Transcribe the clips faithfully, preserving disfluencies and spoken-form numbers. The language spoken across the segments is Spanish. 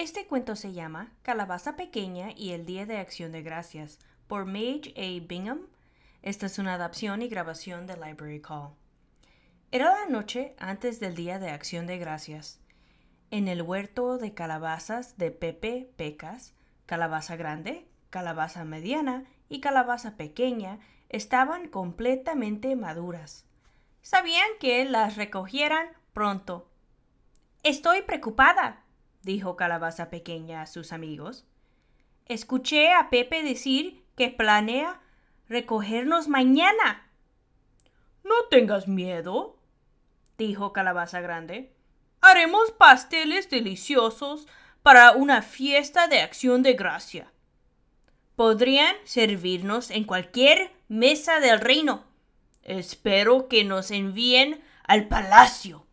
Este cuento se llama Calabaza Pequeña y el Día de Acción de Gracias por Mage A. Bingham. Esta es una adaptación y grabación de Library Call. Era la noche antes del Día de Acción de Gracias. En el huerto de calabazas de Pepe Pecas, calabaza grande, calabaza mediana y calabaza pequeña estaban completamente maduras. Sabían que las recogieran pronto. «Estoy preocupada», dijo Calabaza Pequeña a sus amigos. «Escuché a Pepe decir que planea recogernos mañana». «No tengas miedo», dijo Calabaza Grande. «Haremos pasteles deliciosos para una fiesta de acción de gracia. Podrían servirnos en cualquier mesa del reino. Espero que nos envíen al palacio».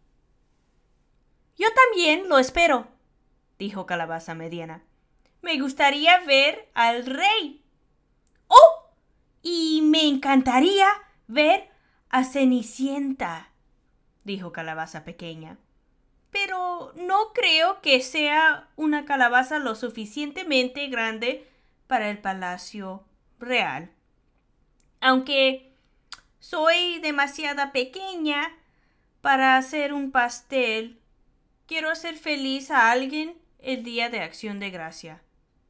«Yo también lo espero», dijo Calabaza Mediana. «Me gustaría ver al rey. ¡Oh! Y me encantaría ver a Cenicienta», dijo Calabaza Pequeña. «Pero no creo que sea una calabaza lo suficientemente grande para el palacio real. Aunque soy demasiado pequeña para hacer un pastel, quiero hacer feliz a alguien el día de Acción de Gracia».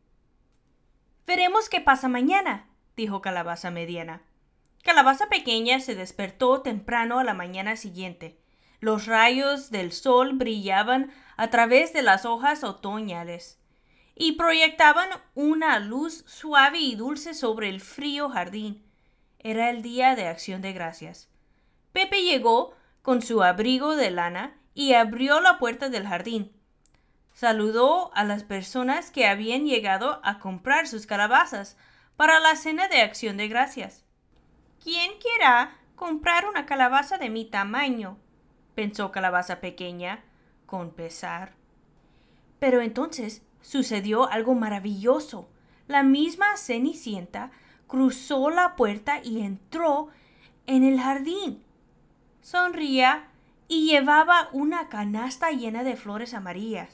«Veremos qué pasa mañana», dijo Calabaza Mediana. Calabaza Pequeña se despertó temprano a la mañana siguiente. Los rayos del sol brillaban a través de las hojas otoñales y proyectaban una luz suave y dulce sobre el frío jardín. Era el día de Acción de Gracias. Pepe llegó con su abrigo de lana y abrió la puerta del jardín. Saludó a las personas que habían llegado a comprar sus calabazas para la cena de Acción de Gracias. «¿Quién quiera comprar una calabaza de mi tamaño?», pensó Calabaza Pequeña con pesar. Pero entonces sucedió algo maravilloso. La misma Cenicienta cruzó la puerta y entró en el jardín. Sonría y llevaba una canasta llena de flores amarillas.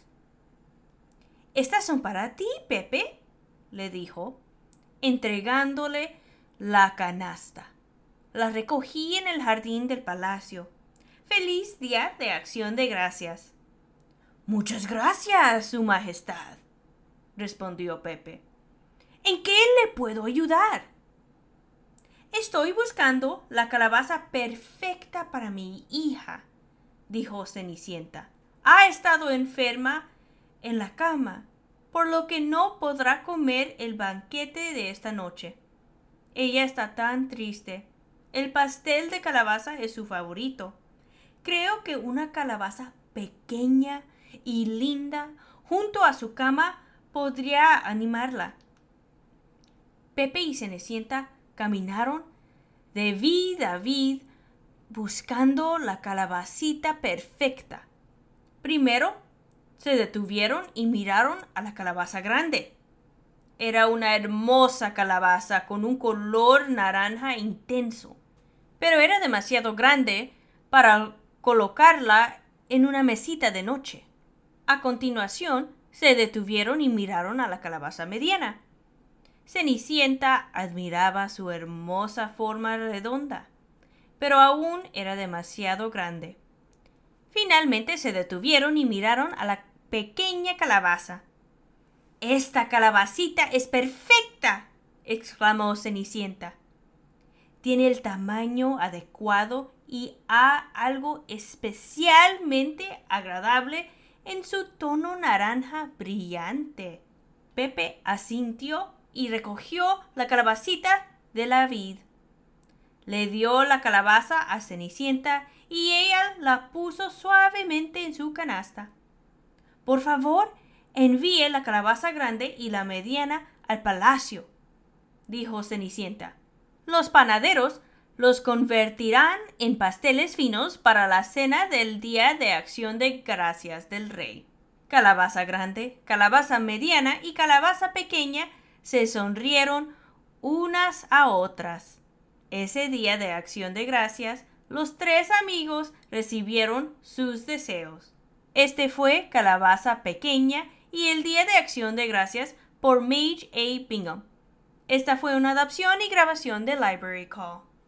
«Estas son para ti, Pepe», le dijo, entregándole la canasta. La recogí en el jardín del palacio. «Feliz Día de Acción de Gracias». «Muchas gracias, Su Majestad», respondió Pepe. «¿En qué le puedo ayudar?» «Estoy buscando la calabaza perfecta para mi hija», dijo Cenicienta. «Ha estado enferma en la cama, por lo que no podrá comer el banquete de esta noche. Ella está tan triste. El pastel de calabaza es su favorito. Creo que una calabaza pequeña y linda junto a su cama podría animarla». Pepe y Cenicienta caminaron de vid a vid buscando la calabacita perfecta. Primero se detuvieron y miraron a la calabaza grande. Era una hermosa calabaza con un color naranja intenso, pero era demasiado grande para colocarla en una mesita de noche. A continuación, se detuvieron y miraron a la calabaza mediana. Cenicienta admiraba su hermosa forma redonda, pero aún era demasiado grande. Finalmente se detuvieron y miraron a la pequeña calabaza. «Esta calabacita es perfecta», exclamó Cenicienta. «Tiene el tamaño adecuado y ha algo especialmente agradable en su tono naranja brillante». Pepe asintió y recogió la calabacita de la vid. Le dio la calabaza a Cenicienta y ella la puso suavemente en su canasta. «Por favor, envíe la calabaza grande y la mediana al palacio», dijo Cenicienta. «Los panaderos los convertirán en pasteles finos para la cena del Día de Acción de Gracias del Rey». Calabaza Grande, Calabaza Mediana y Calabaza Pequeña se sonrieron unas a otras. Ese Día de Acción de Gracias, los tres amigos recibieron sus deseos. Este fue Calabaza Pequeña y el Día de Acción de Gracias por Mage A. Bingham. Esta fue una adaptación y grabación de Library Call.